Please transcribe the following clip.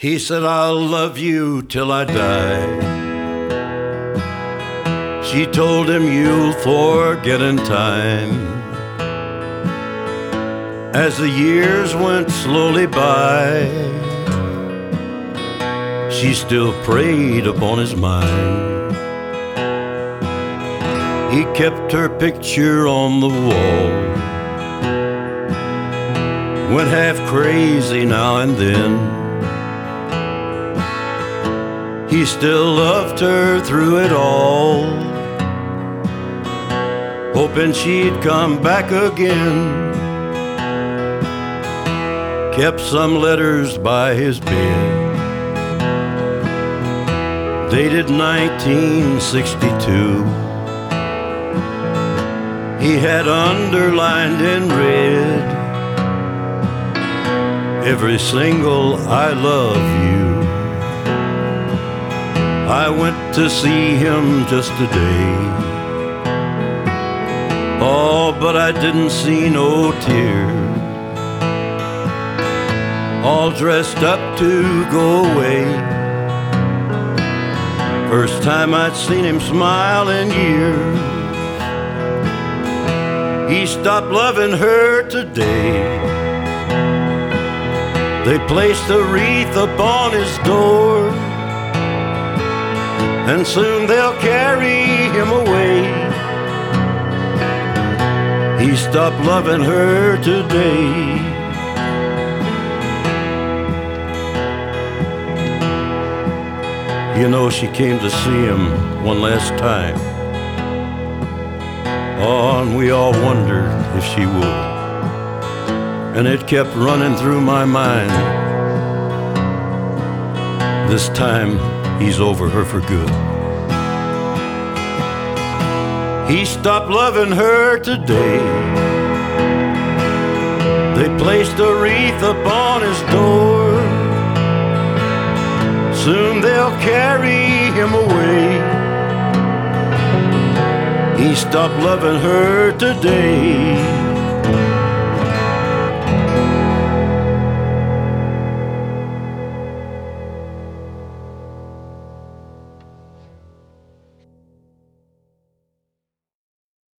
He said, I'll love you till I die. She told him, you'll forget in time. As the years went slowly by, she still preyed upon his mind. He kept her picture on the wall, went half crazy now and then. He still loved her through it all, hoping she'd come back again. Kept some letters by his bed, dated 1962. He had underlined in red every single I love you. I went to see him just today. Oh, but I didn't see no tears. All dressed up to go away. First time I'd seen him smile in years. He stopped loving her today. They placed a wreath upon his door, and soon they'll carry him away. He stopped loving her today. You know, she came to see him one last time. Oh, and we all wondered if she would. And it kept running through my mind. This time, he's over her for good. He stopped loving her today. They placed a wreath upon his door. Soon they'll carry him away. He stopped loving her today.